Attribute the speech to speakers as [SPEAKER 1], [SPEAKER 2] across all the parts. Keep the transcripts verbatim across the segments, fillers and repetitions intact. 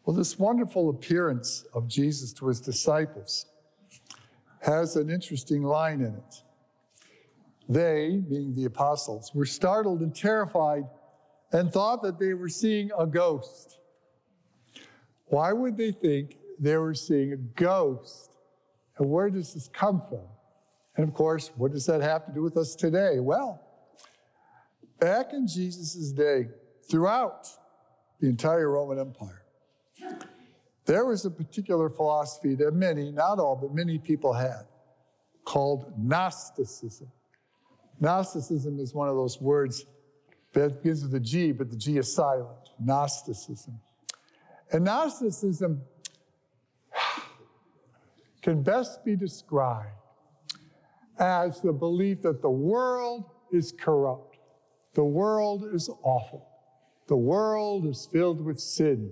[SPEAKER 1] Well, this wonderful appearance of Jesus to his disciples has an interesting line in it. They, being the apostles, were startled and terrified and thought that they were seeing a ghost. Why would they think they were seeing a ghost? And where does this come from? And of course, what does that have to do with us today? Well, back in Jesus' day, throughout the entire Roman Empire, there was a particular philosophy that many, not all, but many people had, called Gnosticism. Gnosticism is one of those words that begins with a G, but the G is silent. Gnosticism. And Gnosticism can best be described as the belief that the world is corrupt. The world is awful. The world is filled with sin.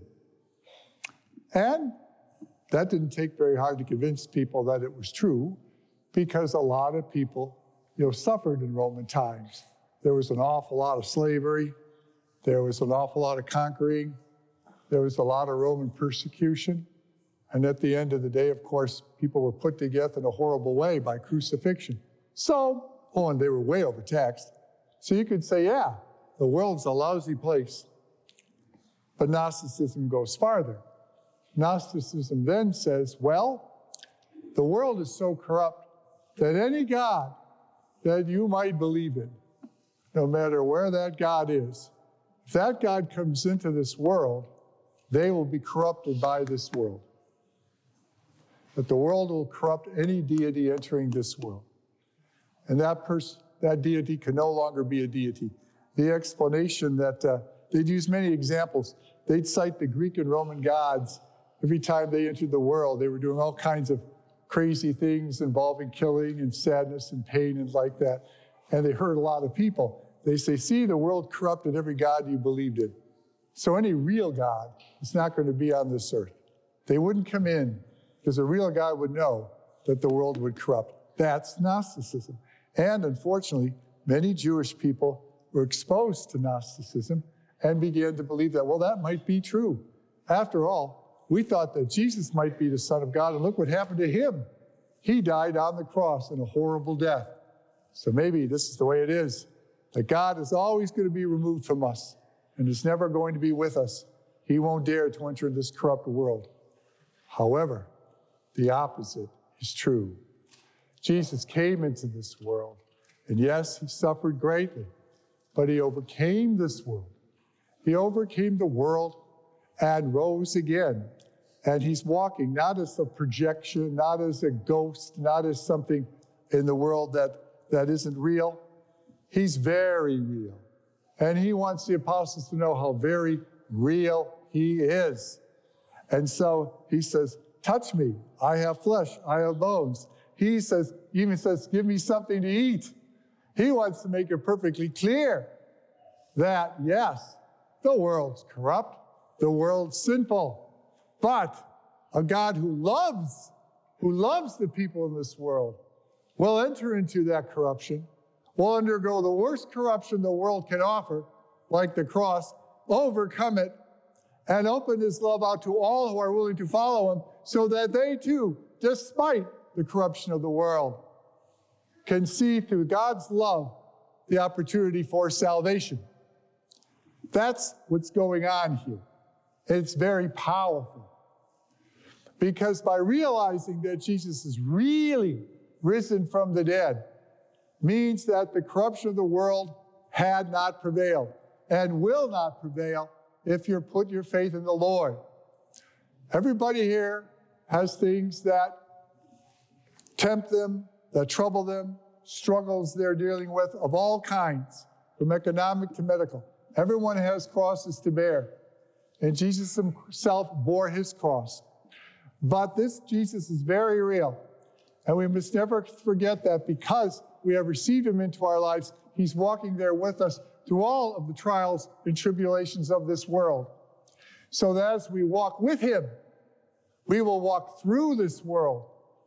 [SPEAKER 1] And that didn't take very hard to convince people that it was true, because a lot of people, you know, suffered in Roman times. There was an awful lot of slavery. There was an awful lot of conquering. There was a lot of Roman persecution. And at the end of the day, of course, people were put to death in a horrible way by crucifixion. So, oh, and they were way overtaxed. So you could say, yeah, the world's a lousy place. But Gnosticism goes farther. Gnosticism then says, well, the world is so corrupt that any God that you might believe in, no matter where that God is, if that God comes into this world, they will be corrupted by this world. That the world will corrupt any deity entering this world. And that person, that deity can no longer be a deity. The explanation that, uh, they'd use many examples. They'd cite the Greek and Roman gods. Every time they entered the world, they were doing all kinds of crazy things involving killing and sadness and pain and like that. And they hurt a lot of people. They say, see, the world corrupted every god you believed in. So any real God is not going to be on this earth. They wouldn't come in, because a real God would know that the world would corrupt. That's Gnosticism. And unfortunately, many Jewish people were exposed to Gnosticism and began to believe that, well, that might be true. After all, we thought that Jesus might be the Son of God, and look what happened to him. He died on the cross in a horrible death. So maybe this is the way it is, that God is always going to be removed from us and is never going to be with us. He won't dare to enter this corrupt world. However, the opposite is true. Jesus came into this world, and yes, he suffered greatly, but he overcame this world. He overcame the world and rose again. And he's walking not as a projection, not as a ghost, not as something in the world that, that isn't real. He's very real. And he wants the apostles to know how very real he is. And so he says, touch me. I have flesh. I have bones. He says, even says, give me something to eat. He wants to make it perfectly clear that, yes, the world's corrupt. The world's sinful. But a God who loves, who loves the people in this world will enter into that corruption, will undergo the worst corruption the world can offer, like the cross, overcome it, and open his love out to all who are willing to follow him, so that they too, despite the corruption of the world, can see through God's love the opportunity for salvation. That's what's going on here. It's very powerful. Because by realizing that Jesus is really risen from the dead, means that the corruption of the world had not prevailed and will not prevail if you put your faith in the Lord. Everybody here has things that tempt them, that trouble them, struggles they're dealing with of all kinds, from economic to medical. Everyone has crosses to bear. And Jesus himself bore his cross. But this Jesus is very real. And we must never forget that because we have received him into our lives, he's walking there with us through all of the trials and tribulations of this world. So that as we walk with him, we will walk through this world.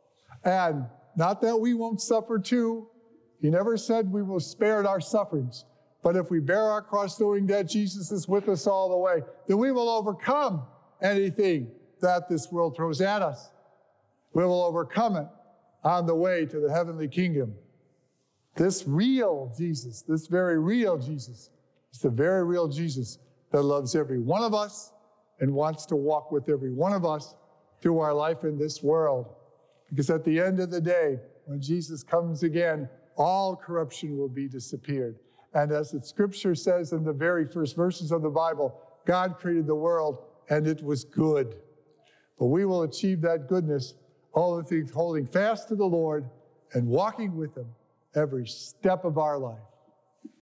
[SPEAKER 1] And not that we won't suffer too. He never said we will spare our sufferings. But if we bear our cross knowing that Jesus is with us all the way, then we will overcome anything that this world throws at us. We will overcome it on the way to the heavenly kingdom. This real Jesus, this very real Jesus, is the very real Jesus that loves every one of us and wants to walk with every one of us through our life in this world. Because at the end of the day, when Jesus comes again, all corruption will be disappeared. And as the scripture says in the very first verses of the Bible, God created the world and it was good. But we will achieve that goodness only through holding fast to the Lord and walking with him every step of our life.